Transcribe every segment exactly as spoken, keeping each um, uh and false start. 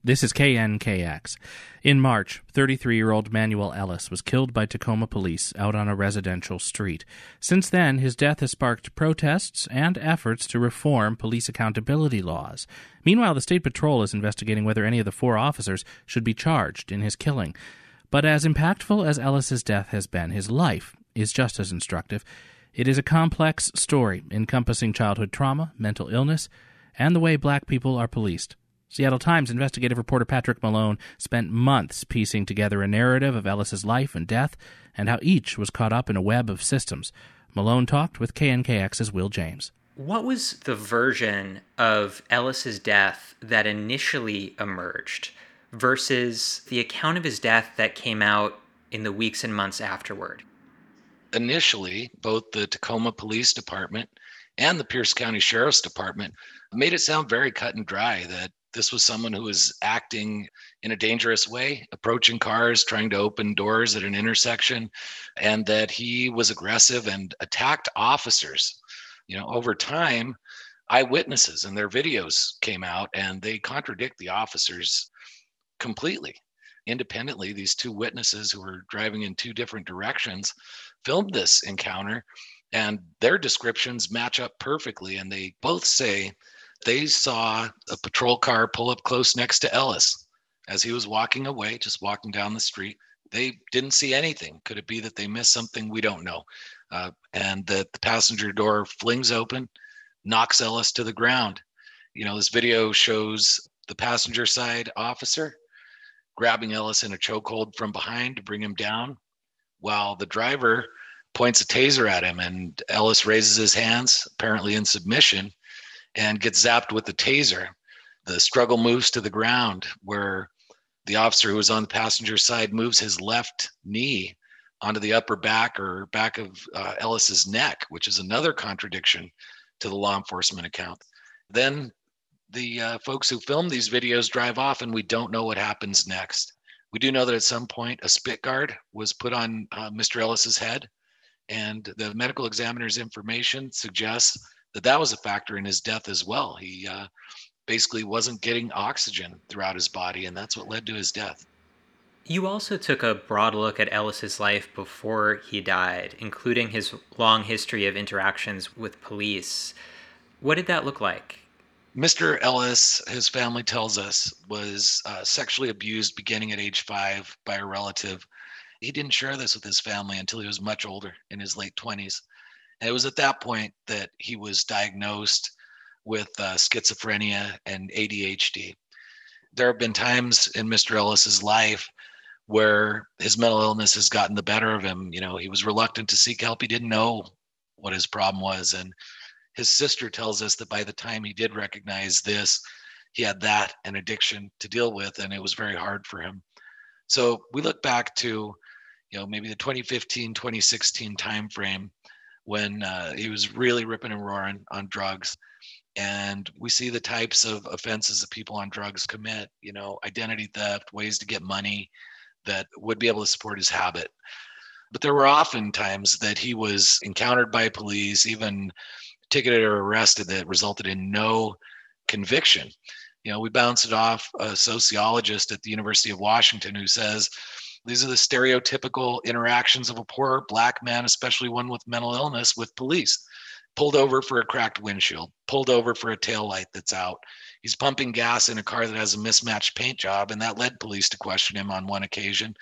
This is K N K X. In March, thirty-three-year-old Manuel Ellis was killed by Tacoma police out on a residential street. Since then, his death has sparked protests and efforts to reform police accountability laws. Meanwhile, the State Patrol is investigating whether any of the four officers should be charged in his killing. But as impactful as Ellis's death has been, his life is just as instructive. It is a complex story encompassing childhood trauma, mental illness, and the way black people are policed. Seattle Times investigative reporter Patrick Malone spent months piecing together a narrative of Ellis's life and death and how each was caught up in a web of systems. Malone talked with K N K X's Will James. What was the version of Ellis's death that initially emerged versus the account of his death that came out in the weeks and months afterward? Initially, both the Tacoma Police Department and the Pierce County Sheriff's Department made it sound very cut and dry that this was someone who was acting in a dangerous way, approaching cars, trying to open doors at an intersection, and that he was aggressive and attacked officers. You know, over time, eyewitnesses and their videos came out and they contradict the officers completely. Independently, these two witnesses who were driving in two different directions filmed this encounter, and their descriptions match up perfectly. And they both say they saw a patrol car pull up close next to Ellis as he was walking away, just walking down the street. They didn't see anything. Could it be that they missed something? We don't know. Uh, and that the passenger door flings open, knocks Ellis to the ground. You know, this video shows the passenger side officer grabbing Ellis in a chokehold from behind to bring him down, while the driver points a taser at him, and Ellis raises his hands, apparently in submission, and gets zapped with the taser. The struggle moves to the ground, where the officer who was on the passenger side moves his left knee onto the upper back or back of uh, Ellis's neck, which is another contradiction to the law enforcement account. Then the uh, folks who filmed these videos drive off, and we don't know what happens next. We do know that at some point a spit guard was put on uh, Mister Ellis's head, and the medical examiner's information suggests that that was a factor in his death as well. He uh, basically wasn't getting oxygen throughout his body, and that's what led to his death. You also took a broad look at Ellis's life before he died, including his long history of interactions with police. What did that look like? Mister Ellis, his family tells us, was uh, sexually abused beginning at age five by a relative. He didn't share this with his family until he was much older, in his late twenties. And it was at that point that he was diagnosed with uh, schizophrenia and A D H D. There have been times in Mister Ellis's life where his mental illness has gotten the better of him. You know, he was reluctant to seek help. He didn't know what his problem was. And his sister tells us that by the time he did recognize this, he had that and addiction to deal with, and it was very hard for him. So we look back to, you know, maybe the twenty fifteen, twenty sixteen timeframe when uh, he was really ripping and roaring on drugs. And we see the types of offenses that people on drugs commit, you know, identity theft, ways to get money that would be able to support his habit. But there were often times that he was encountered by police, even ticketed or arrested, that resulted in no conviction. You know, we bounce it off a sociologist at the University of Washington who says, these are the stereotypical interactions of a poor black man, especially one with mental illness, with police. Pulled over for a cracked windshield, pulled over for a taillight that's out. He's pumping gas in a car that has a mismatched paint job, and that led police to question him on one occasion.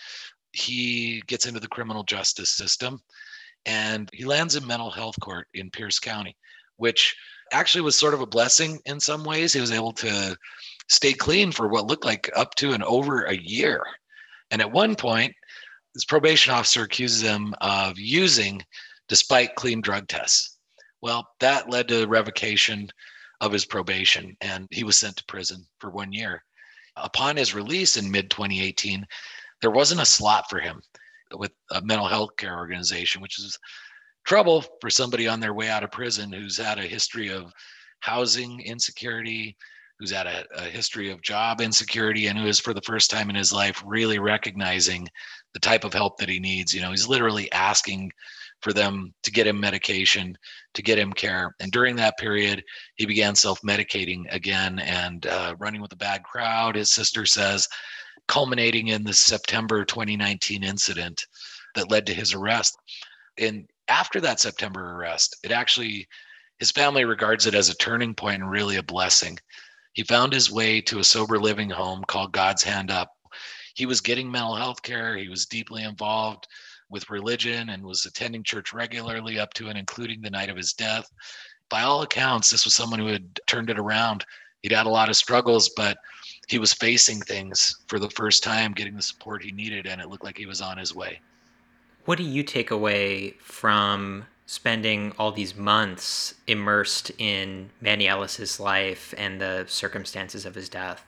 He gets into the criminal justice system, and he lands in mental health court in Pierce County, which actually was sort of a blessing in some ways. He was able to stay clean for what looked like up to and over a year. And at one point, his probation officer accuses him of using despite clean drug tests. Well, that led to revocation of his probation, and he was sent to prison for one year. Upon his release in mid twenty eighteen, there wasn't a slot for him with a mental health care organization, which is trouble for somebody on their way out of prison who's had a history of housing insecurity, who's had a, a history of job insecurity, and who is for the first time in his life really recognizing the type of help that he needs. You know, he's literally asking for them to get him medication, to get him care. And during that period, he began self-medicating again and uh, running with a bad crowd, his sister says, culminating in the September twenty nineteen incident that led to his arrest. And after that September arrest, it actually, his family regards it as a turning point and really a blessing. He found his way to a sober living home called God's Hand Up. He was getting mental health care. He was deeply involved with religion and was attending church regularly up to and including the night of his death. By all accounts, this was someone who had turned it around. He'd had a lot of struggles, but he was facing things for the first time, getting the support he needed, and it looked like he was on his way. What do you take away from spending all these months immersed in Manny Ellis's life and the circumstances of his death?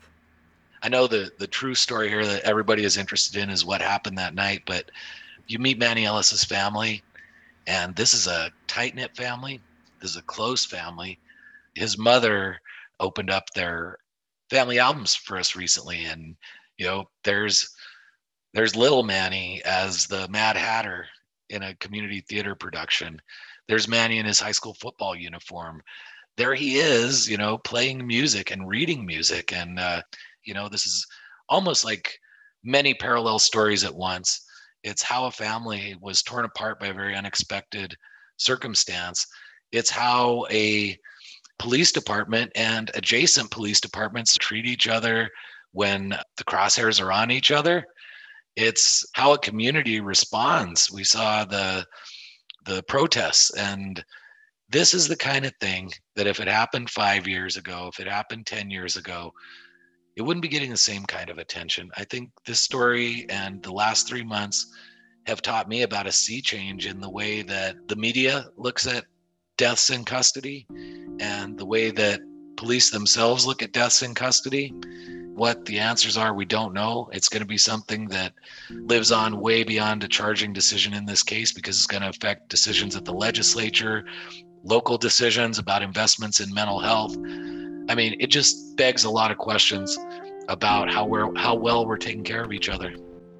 I know the, the true story here that everybody is interested in is what happened that night, but you meet Manny Ellis's family, and this is a tight-knit family. This is a close family. His mother opened up their family albums for us recently, and you know, there's there's little Manny as the Mad Hatter in a community theater production. There's Manny in his high school football uniform. There he is, you know, playing music and reading music, and uh, you know, this is almost like many parallel stories at once. It's how a family was torn apart by a very unexpected circumstance. It's how a police department and adjacent police departments treat each other when the crosshairs are on each other. It's how a community responds. We saw the the protests, and this is the kind of thing that if it happened five years ago, if it happened ten years ago, it wouldn't be getting the same kind of attention. I think this story and the last three months have taught me about a sea change in the way that the media looks at deaths in custody and the way that police themselves look at deaths in custody. What the answers are, we don't know. It's going to be something that lives on way beyond a charging decision in this case, because it's going to affect decisions at the legislature, local decisions about investments in mental health. I mean, it just begs a lot of questions about how we're how well we're taking care of each other.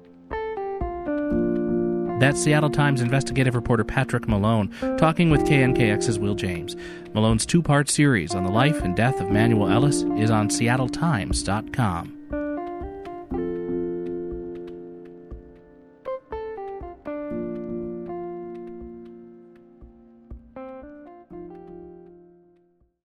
That's Seattle Times investigative reporter Patrick Malone talking with K N K X's Will James. Malone's two-part series on the life and death of Manuel Ellis is on seattle times dot com.